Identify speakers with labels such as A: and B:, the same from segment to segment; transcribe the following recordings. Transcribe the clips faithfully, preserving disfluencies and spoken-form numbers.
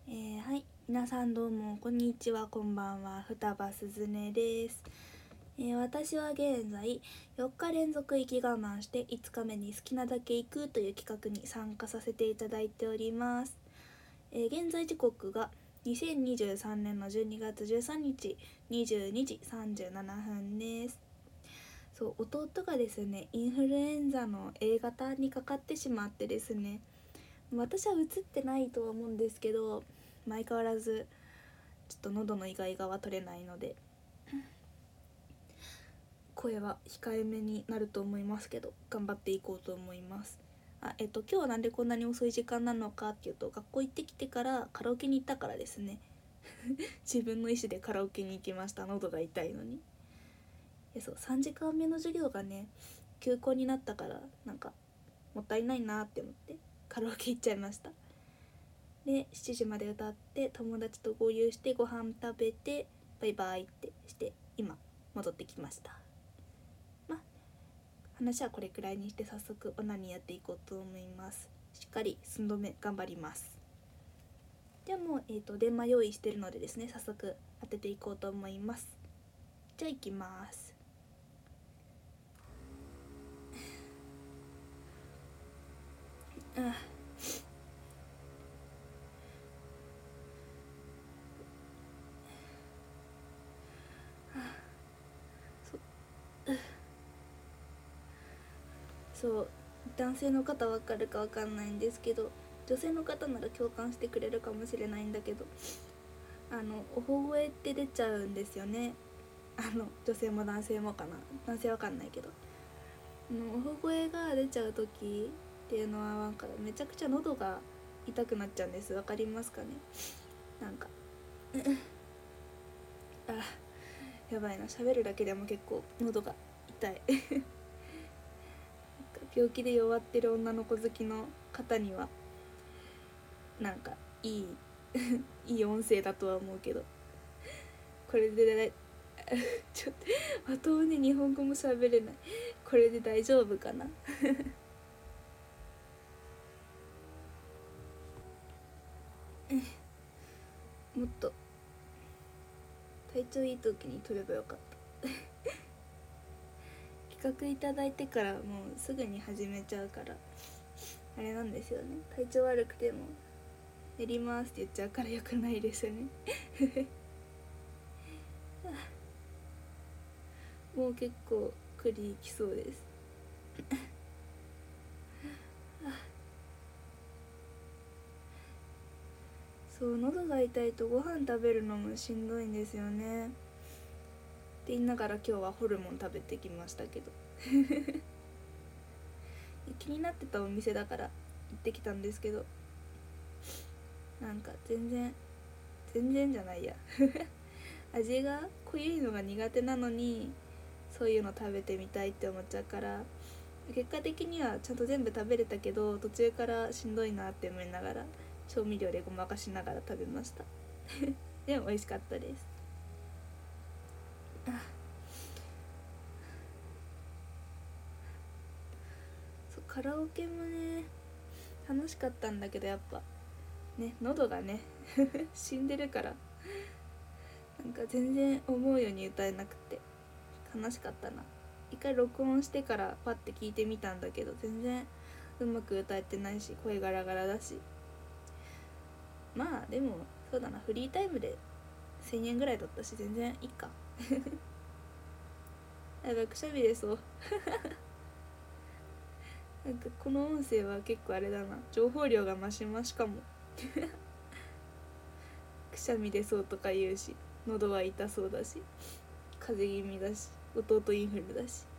A: えー、はい、皆さんどうもこんにちは、こんばんは。双葉すずねです。えー、私は現在よっか連続息我慢していつかめに好きなだけ行くという企画に参加させていただいております。えー、現在時刻がにせんにじゅうさんねんのじゅうにがつじゅうさんにちにじゅうにじさんじゅうななふんです。そう、弟がですね、インフルエンザの エー 型にかかってしまってですね、私は映ってないとは思うんですけど、相変わらずちょっと喉のイガイガは取れないので声は控えめになると思いますけど、頑張っていこうと思います。あえっと今日はなんでこんなに遅い時間なのかっていうと、学校行ってきてからカラオケに行ったからですね。自分の意思でカラオケに行きました、喉が痛いのに。いそうさんじかんめの授業がね休校になったから、なんかもったいないなって思ってカラオケ行っちゃいました。でしちじまで歌って友達と合流してご飯食べてバイバイってして今戻ってきました。まあ話はこれくらいにして早速オナニーやっていこうと思います。しっかり寸止め頑張ります。でもえっ、ー、と電話用意してるのでですね、早速当てていこうと思います。じゃあ行きます。あそう男性の方わかるかわかんないんですけど、女性の方なら共感してくれるかもしれないんだけど、あのおほ声って出ちゃうんですよね。あの女性も男性もかな、男性わかんないけど、あのおほ声が出ちゃう時っていうのはなんかめちゃくちゃ喉が痛くなっちゃうんです。わかりますかね。なんかあやばいな、喋るだけでも結構喉が痛い病気で弱ってる女の子好きの方にはなんかいいいい音声だとは思うけど、これでちょっとまともに日本語も喋れない。これで大丈夫かなもっと体調いい時に撮ればよかった企画いただいてからもうすぐに始めちゃうからあれなんですよね。体調悪くてもやりますって言っちゃうからよくないですよねもう結構栗いきそうですそう喉が痛いとご飯食べるのもしんどいんですよねって言いながら今日はホルモン食べてきましたけど気になってたお店だから行ってきたんですけど、なんか全然全然じゃないや味が濃いのが苦手なのにそういうの食べてみたいって思っちゃうから、結果的にはちゃんと全部食べれたけど途中からしんどいなって思いながら調味料でごまかしながら食べましたでも美味しかったです。そうカラオケもね楽しかったんだけど、やっぱね喉がね死んでるからなんか全然思うように歌えなくて悲しかったな。一回録音してからパッて聞いてみたんだけど全然うまく歌えてないし声ガラガラだし、まあでもそうだな、フリータイムでせんえんぐらいだったし全然いいかやばいくしゃみ出そうなんかこの音声は結構あれだな、情報量がマシマシかもくしゃみ出そうとか言うし、喉は痛そうだし、風邪気味だし、弟インフルだし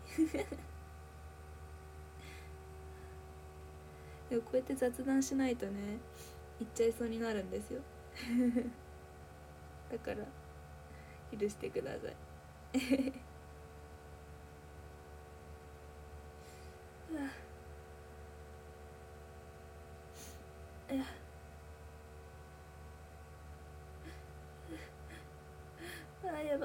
A: でもこうやって雑談しないとね言っちゃいそうになるんですよだから許してくださいうわいやあやば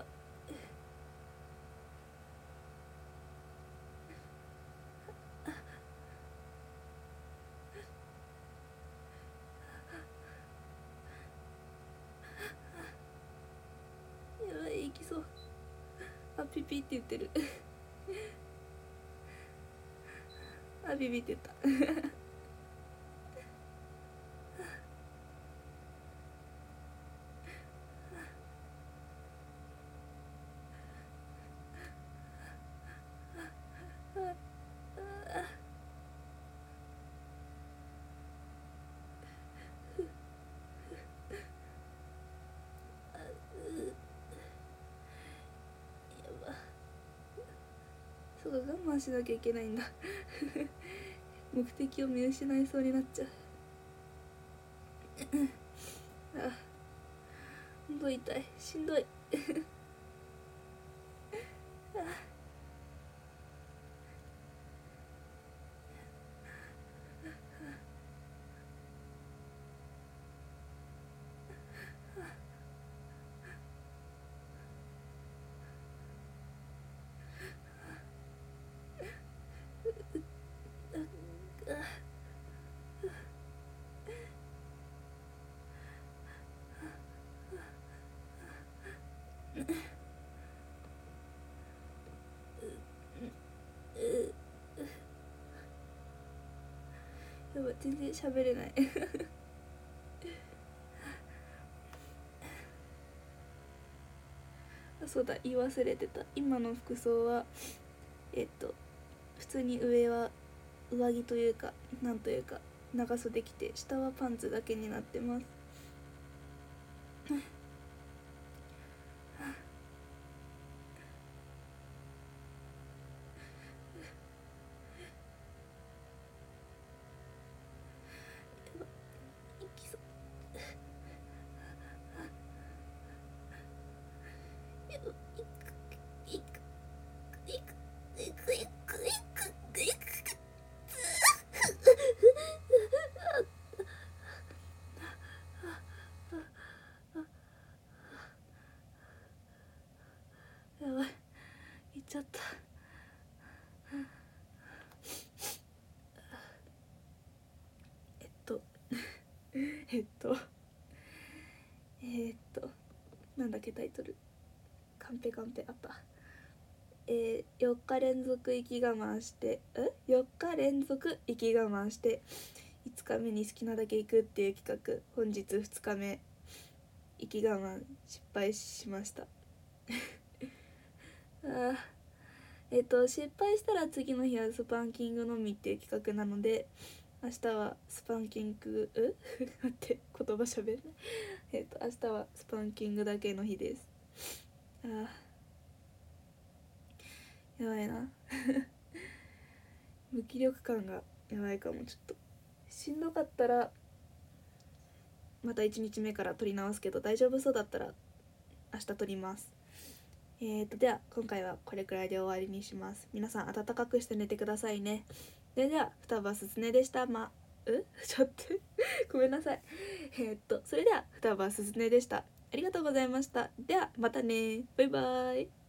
A: ピピって言ってるあ、ビビって言ったそうか、我慢しなきゃいけないんだ目的を見失いそうになっちゃうあ、喉痛い、しんどいやばい、全然喋れないあ、そうだ、言い忘れてた。今の服装はえっと普通に上は上着というか、なんというか長袖着て、下はパンツだけになってますやばい、行っちゃったえっとえっとえー、っとなんだっけタイトル、カンペカンペあった。えー、よっか連続息我慢してえよっか連続息我慢していつかめに好きなだけ行くっていう企画、本日ふつかめ息我慢失敗しましたあえっ、と失敗したら次の日はスパンキングのみっていう企画なので、明日はスパンキングう待って言葉しゃべるえっと明日はスパンキングだけの日です。あーやばいな無気力感がやばいかも。ちょっとしんどかったらまたいちにちめから撮り直すけど、大丈夫そうだったら明日撮ります。えーとでは今回はこれくらいで終わりにします。皆さん暖かくして寝てくださいね。それでは双葉すずねでした。まうちょっとごめんなさい。えー、っとそれでは双葉すずねでした。ありがとうございました。ではまたね、バイバーイ。